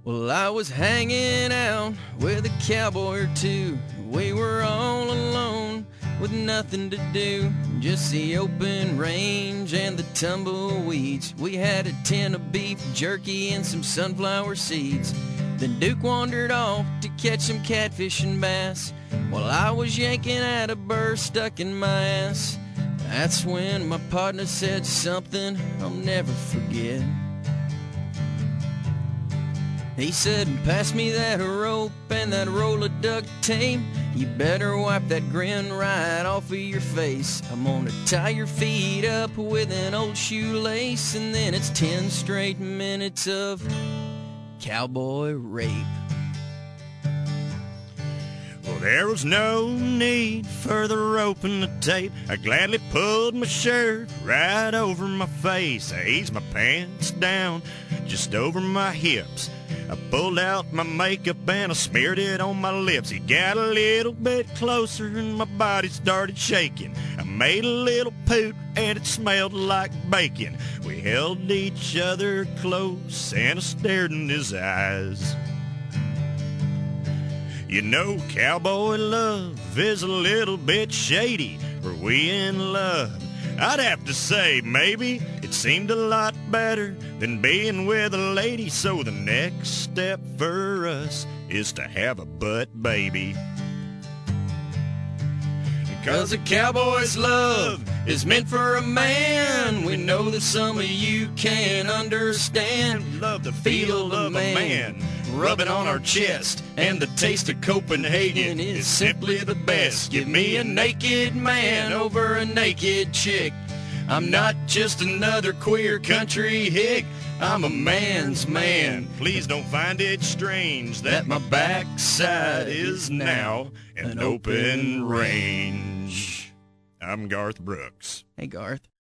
Well, I was hanging out with a cowboy or two. We were all alone with nothing to do, just the open range and the tumbleweeds. We had a tin of beef jerky and some sunflower seeds. Then Duke wandered off to catch some catfish and bass, while I was yanking at a burr stuck in my ass. That's when my partner said something I'll never forget. He said, pass me that rope and that roll of duct tape. You better wipe that grin right off of your face. I'm gonna tie your feet up with an old shoelace, and then it's 10 straight minutes of cowboy rape. Well, there was no need for the rope and the tape. I gladly pulled my shirt right over my face. I eased my pants down just over my hips. I pulled out my makeup and I smeared it on my lips. He got a little bit closer and my body started shaking. I made a little poot and it smelled like bacon. We held each other close and I stared in his eyes. You know, cowboy love is a little bit shady. Were we in love? I'd have to say maybe it seemed a lot better than being with a lady. So the next step for us is to have a butt baby. 'Cause a cowboy's love is meant for a man. We know that some of you can understand. Love the feel of a man rubbing on our chest, and the taste of Copenhagen is simply the best. Give me a naked man over a naked chick. I'm not just another queer country hick. I'm a man's man. Please don't find it strange that my backside is now an open range. I'm Garth Brooks. Hey, Garth.